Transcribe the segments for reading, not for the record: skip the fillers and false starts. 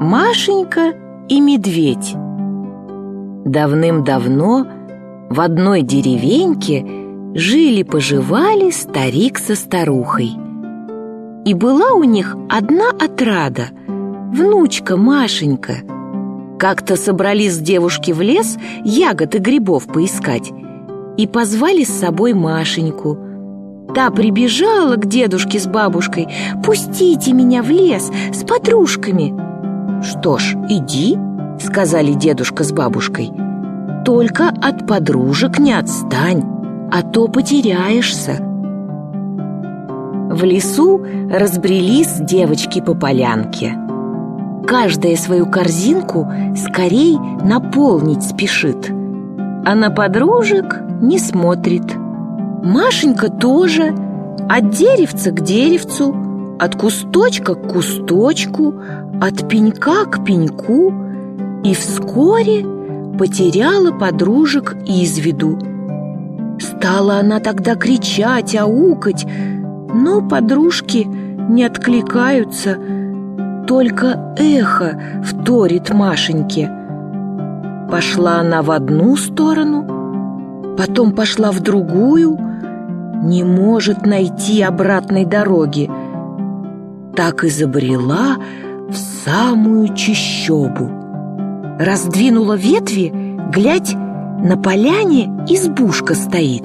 Машенька и медведь. Давным-давно в одной деревеньке жили-поживали старик со старухой. И была у них одна отрада — внучка Машенька. Как-то собрались девушки в лес ягод и грибов поискать и позвали с собой Машеньку. Та прибежала к дедушке с бабушкой: «Пустите меня в лес с подружками». «Что ж, иди», — сказали дедушка с бабушкой. «Только от подружек не отстань, а то потеряешься». В лесу разбрелись девочки по полянке. Каждая свою корзинку скорей наполнить спешит, а на подружек не смотрит. Машенька тоже от деревца к деревцу, от кусточка к кусточку, от пенька к пеньку, и вскоре потеряла подружек из виду. Стала она тогда кричать, аукать, но подружки не откликаются, только эхо вторит Машеньке. Пошла она в одну сторону, потом пошла в другую, не может найти обратной дороги. Так и забрела в самую чащобу. Раздвинула ветви, глядь, на поляне избушка стоит.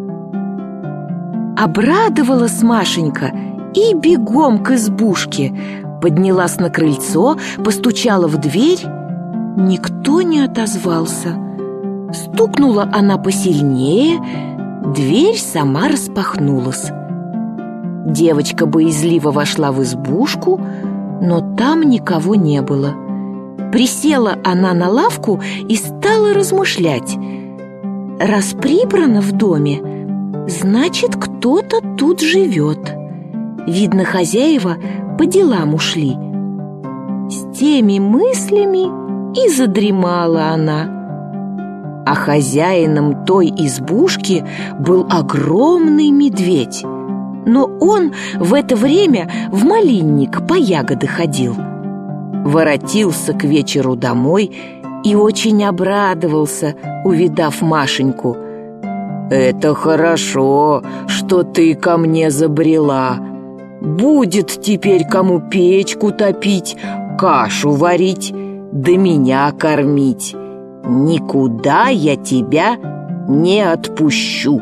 Обрадовалась Машенька и бегом к избушке. Поднялась на крыльцо, постучала в дверь. Никто не отозвался. Стукнула она посильнее, дверь сама распахнулась. Девочка боязливо вошла в избушку, но там никого не было. Присела она на лавку и стала размышлять. Раз прибрано в доме, значит, кто-то тут живет. Видно, хозяева по делам ушли. С теми мыслями и задремала она. А хозяином той избушки был огромный медведь. Но он в это время в малинник по ягоды ходил. Воротился к вечеру домой и очень обрадовался, увидав Машеньку. «Это хорошо, что ты ко мне забрела. Будет теперь кому печку топить, кашу варить, да меня кормить. Никуда я тебя не отпущу».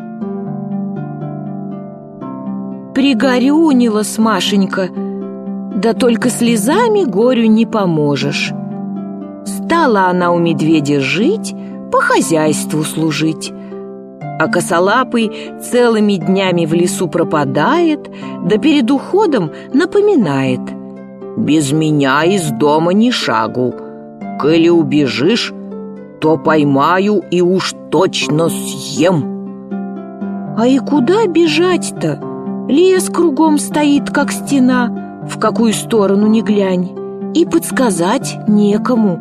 Пригорюнилась Машенька, да только слезами горю не поможешь. Стала она у медведя жить, по хозяйству служить. А косолапый целыми днями в лесу пропадает, да перед уходом напоминает: «Без меня из дома ни шагу. Коли убежишь, то поймаю и уж точно съем». А и куда бежать-то? Лес кругом стоит, как стена, в какую сторону ни глянь, и подсказать некому.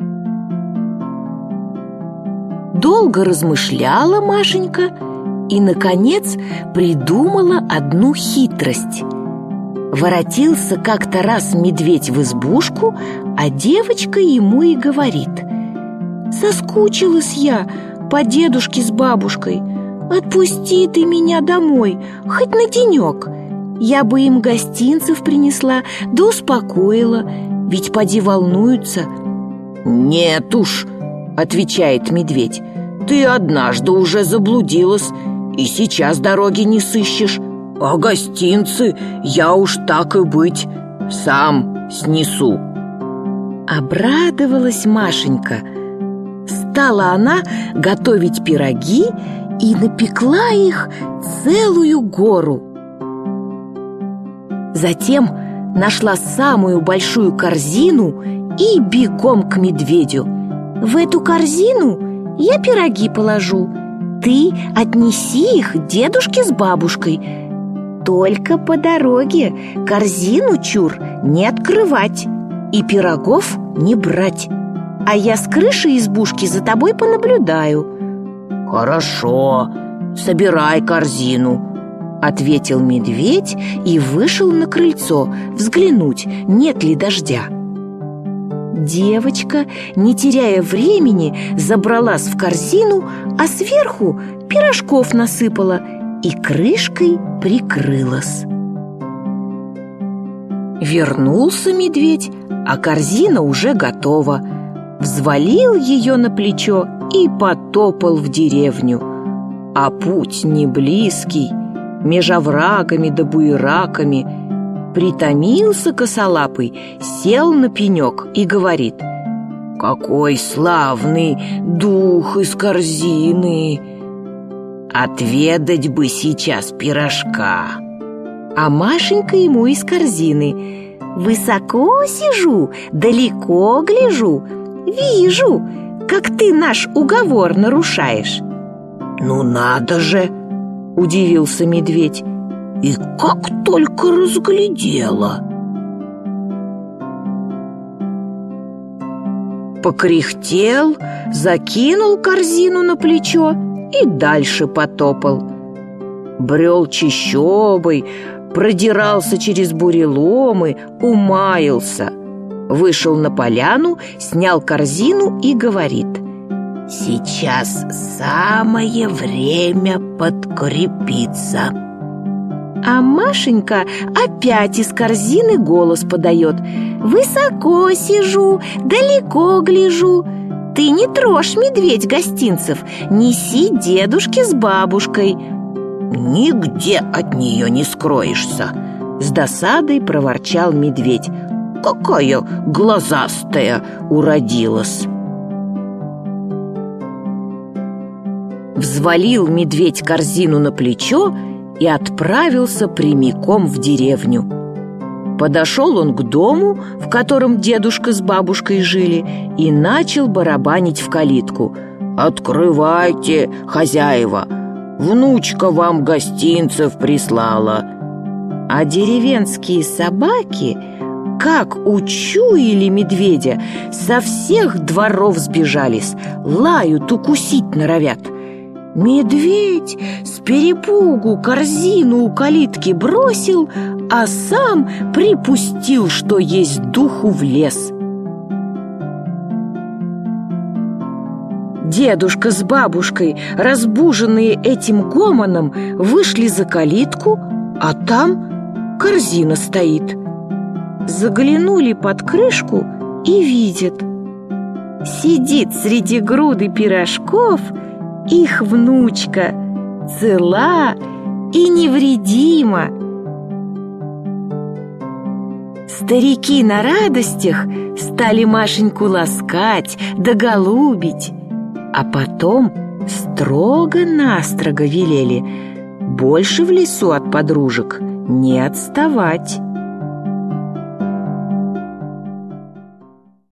Долго размышляла Машенька и, наконец, придумала одну хитрость. Воротился как-то раз медведь в избушку, а девочка ему и говорит: «Соскучилась я по дедушке с бабушкой. Отпусти ты меня домой, хоть на денек. Я бы им гостинцев принесла, да успокоила, ведь поди волнуются». «Нет уж», — отвечает медведь, «ты однажды уже заблудилась и сейчас дороги не сыщешь. А гостинцы я уж так и быть сам снесу». Обрадовалась Машенька. Стала она готовить пироги и напекла их целую гору. Затем нашла самую большую корзину и бегом к медведю. «В эту корзину я пироги положу. Ты отнеси их дедушке с бабушкой. Только по дороге корзину чур не открывать и пирогов не брать. А я с крыши избушки за тобой понаблюдаю». «Хорошо, собирай корзину», — ответил медведь и вышел на крыльцо взглянуть, нет ли дождя. Девочка, не теряя времени, забралась в корзину, а сверху пирожков насыпала и крышкой прикрылась. Вернулся медведь, а корзина уже готова. Взвалил ее на плечо и потопал в деревню. А путь не близкий, меж оврагами да буераками. Притомился косолапый, сел на пенек и говорит: «Какой славный дух из корзины! Отведать бы сейчас пирожка!» А Машенька ему из корзины: «Высоко сижу, далеко гляжу, вижу, как ты наш уговор нарушаешь». «Ну надо же!» — удивился медведь. «И как только разглядела!» Покряхтел, закинул корзину на плечо и дальше потопал. Брел чащобой, продирался через буреломы, умаялся. Вышел на поляну, снял корзину и говорит: «Сейчас самое время подкрепиться». А Машенька опять из корзины голос подает: «Высоко сижу, далеко гляжу. Ты не трожь, медведь, гостинцев, неси дедушке с бабушкой». «Нигде от нее не скроешься», — с досадой проворчал медведь. «Какая глазастая уродилась!» Взвалил медведь корзину на плечо и отправился прямиком в деревню. Подошел он к дому, в котором дедушка с бабушкой жили, и начал барабанить в калитку: «Открывайте, хозяева! Внучка вам гостинцев прислала». А деревенские собаки, как учуяли медведя, со всех дворов сбежались, лают, укусить норовят. Медведь с перепугу корзину у калитки бросил, а сам припустил, что есть духу, в лес. Дедушка с бабушкой, разбуженные этим гомоном, вышли за калитку, а там корзина стоит. Заглянули под крышку и видят: сидит среди груды пирожков их внучка, цела и невредима. Старики на радостях стали Машеньку ласкать да голубить, а потом строго-настрого велели больше в лесу от подружек не отставать.